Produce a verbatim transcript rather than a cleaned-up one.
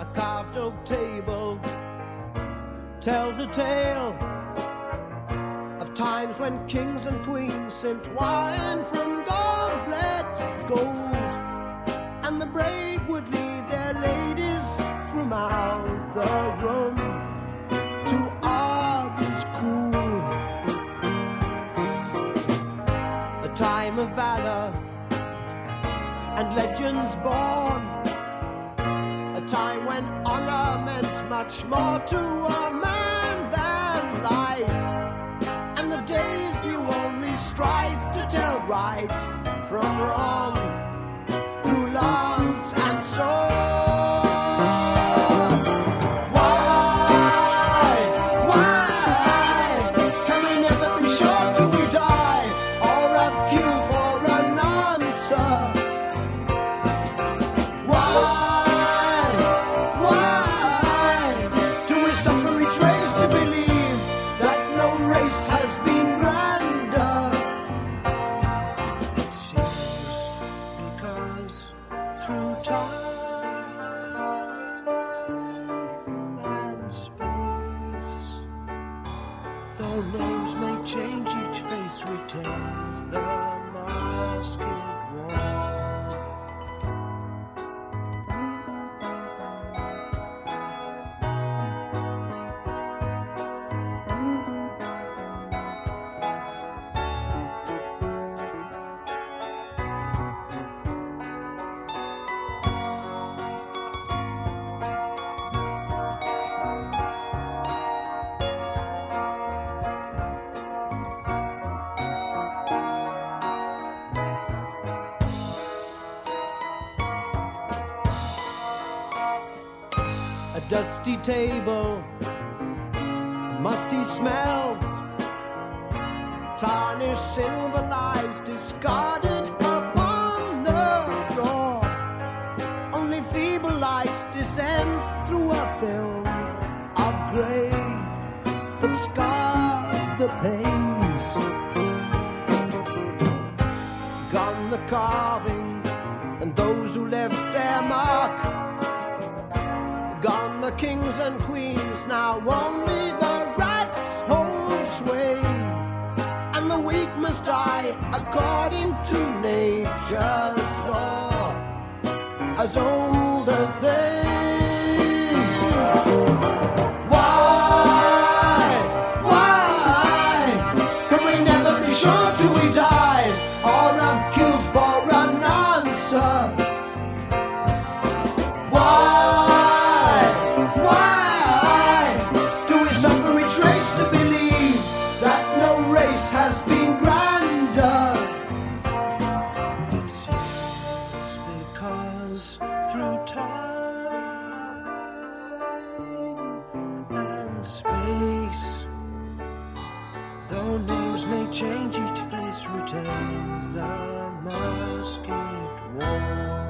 a carved oak table tells a tale of times when kings and queens sipped wine from goblets gold, and the brave would lead their ladies from out the room to arms cool. A time of valor and legends born, a time when honor meant much more to a man than life, and the days knew only strife to tell right from wrong through lance and sword. Why, why can we never be sure till we die, or have queues for an answer? Why, why do we suffer each race to believe that no race has been grander? It seems because through time and space, though names may change, each face retains the masked one. A dusty table, musty smells, tarnished silver lies discarded upon the floor. Only feeble light descends through a film of grey that scars the panes. Gone the carving and those who left their mark, gone the kings and queens, now only the rats hold sway, and the weak must die according to nature's law, as old as they. Why, why can we never be sure till we die, or have killed for an answer? Why, to believe that no race has been grander? It seems because through time and space, though names may change, each face retains the masked one.